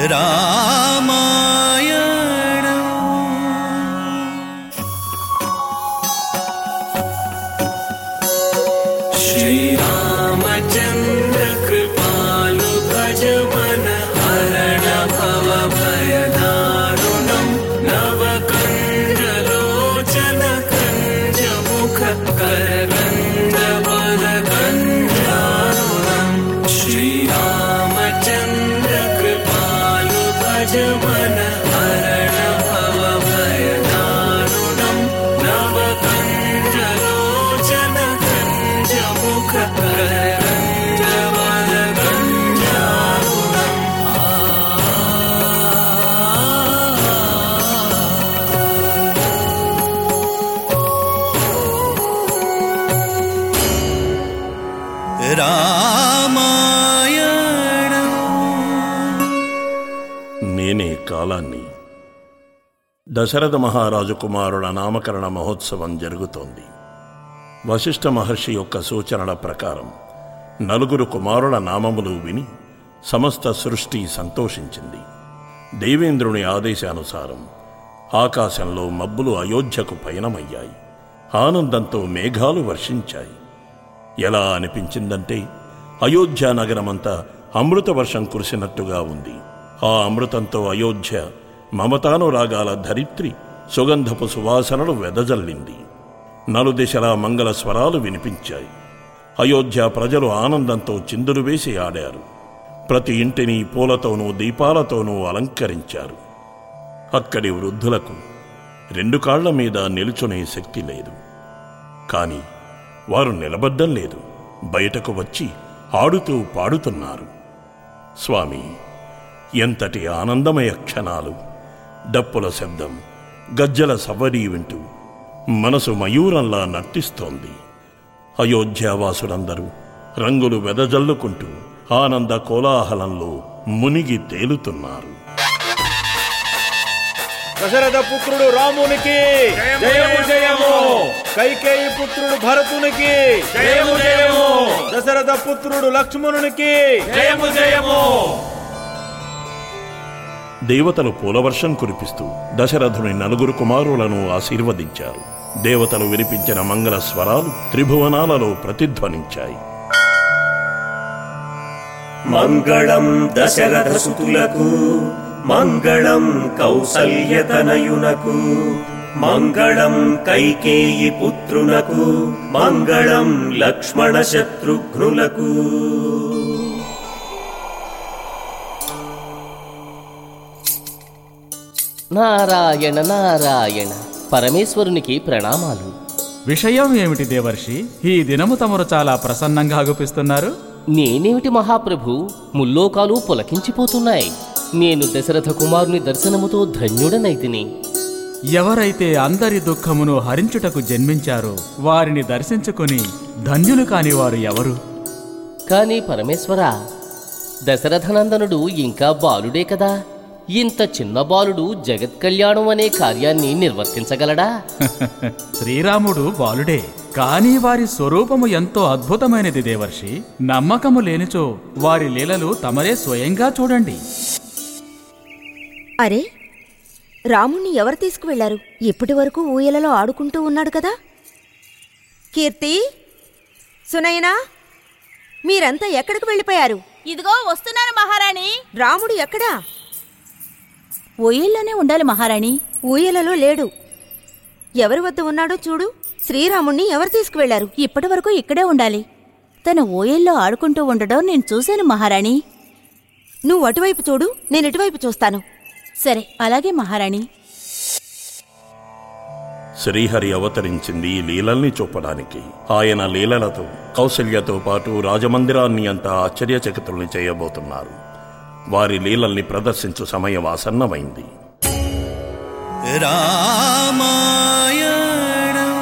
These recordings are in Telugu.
రామాయణం శ్రీరామచంద్ర కృపాలు భజ మన హరణ భవ భయదారుణం నవకంజలోచన కంజముఖ కరగంధ వరగంధారుణం శ్రీరామచంద్ర కృపాలు భజ మన హరణ భవ భయదారుణం నవకంజలోచన కంజముఖ కరగంధ వరగంధారుణం రామాయణం. నేనే కాలాన్ని. దశరథ మహారాజు కుమారుల నామకరణ మహోత్సవం జరుగుతోంది. వశిష్ఠ మహర్షి యొక్క సూచనల ప్రకారం నలుగురు కుమారుల నామములు విని సమస్త సృష్టి సంతోషించింది. దేవేంద్రుని ఆదేశానుసారం ఆకాశంలో మబ్బులు అయోధ్యకు పయనమయ్యాయి. ఆనందంతో మేఘాలు వర్షించాయి. ఎలా అనిపించిందంటే అయోధ్య నగరమంతా అమృత వర్షం కురిసినట్టుగా ఉంది. ఆ అమృతంతో అయోధ్య మమతానురాగాల ధరిత్రి సుగంధపు సువాసనలు వెదజల్లింది. నలుదిశలా మంగళ స్వరాలు వినిపించాయి. అయోధ్య ప్రజలు ఆనందంతో చిందులు వేసి ఆడారు. ప్రతి ఇంటిని పూలతోనూ దీపాలతోనూ అలంకరించారు. అక్కడి వృద్ధులకు రెండు కాళ్ల మీద నిలుచునే శక్తి లేదు. కాని వారు నిలబడ్డం లేదు. బయటకు వచ్చి ఆడుతూ పాడుతున్నారు. స్వామి, ఎంతటి ఆనందమయ క్షణాలు! డప్పుల శబ్దం, గజ్జల సవ్వడి వింటూ మనసు మయూరంలా నర్తిస్తోంది. అయోధ్యావాసులందరూ రంగులు వెదజల్లుకుంటూ ఆనంద కోలాహలంలో మునిగి తేలుతున్నారు. దశరథ పుత్రుడు రామునికి జయము జయము, కైకేయి పుత్రుడు భరతునికి జయము జయము, దశరథ పుత్రుడు లక్ష్మణునికి జయము జయము. దేవతలు పూలవర్షం కురిపిస్తూ దశరథుని నలుగురు కుమారులను ఆశీర్వదించారు. దేవతలు వినిపించిన మంగళ స్వరాలు త్రిభువనాలలో ప్రతిధ్వనించాయి. మంగళం దశరథ సుతులకు, మంగళం కౌసల్యతనయునకు, మంగళం కైకేయి పుత్రునకు, మంగళం లక్ష్మణ శత్రుఘ్నులకు. నారాయణ నారాయణ, పరమేశ్వరునికి ప్రణామాలు. విషయం ఏమిటి దేవర్షి? ఈ దినము తమరు చాలా ప్రసన్నంగా అగుపిస్తున్నారు. నేనేమిటి మహాప్రభు, ముల్లోకాలు పులకించిపోతున్నాయి. నేను దశరథ కుమారుని దర్శనముతో ధన్యుడనైతిని. ఎవరైతే అందరి దుఃఖమును హరించుటకు జన్మించారో వారిని దర్శించుకుని ధన్యులు కాని వారు ఎవరు? కాని పరమేశ్వర, దశరథనందనుడు ఇంకా బాలుడే కదా. ఇంత చిన్న బాలుడు జగత్ కళ్యాణం అనే కార్యాన్ని నిర్వర్తించగలడా? శ్రీరాముడు బాలుడే, కానీ వారి స్వరూపము ఎంతో అద్భుతమైనది దేవర్షి. నమ్మకము లేనిచో వారి లీలలు తమరే స్వయంగా చూడండి. అరే, రాముణ్ణి ఎవరు తీసుకువెళ్లారు? ఇప్పటి వరకు ఊయలలో ఆడుకుంటూ ఉన్నాడు కదా. కీర్తి, సునయనా, మీరంతా ఎక్కడికి వెళ్ళిపోయారు? ఇదిగో వస్తున్నారు మహారాణి. రాముడు ఎక్కడా? ఊయల్లోనే ఉండాలి మహారాణి. ఊయలలో లేడు. ఎవరి వద్ద ఉన్నాడో చూడు. శ్రీరాముణ్ణి ఎవరు తీసుకువెళ్లారు? ఇప్పటి వరకు ఇక్కడే ఉండాలి. తను ఊయల్లో ఆడుకుంటూ ఉండడం నేను చూశాను మహారాణి. నువ్వు అటువైపు చూడు, నేను ఇటువైపు చూస్తాను. సరే, అలాగే మహారాణి. శ్రీహరి అవతరించింది లీలల్ని చూపడానికి. ఆయన లీలలతో కౌసల్యతో పాటు రాజమందిరాన్ని అంతా ఆశ్చర్యచకితుల్ని చేయబోతున్నారు. వారి లీలల్ని ప్రదర్శించు సమయం ఆసన్నమైంది. రామాయణం.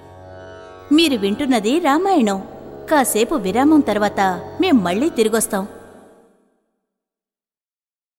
మీరు వింటున్నది రామాయణం. కాసేపు విరామం తర్వాత మేం మళ్ళీ తిరిగొస్తాం.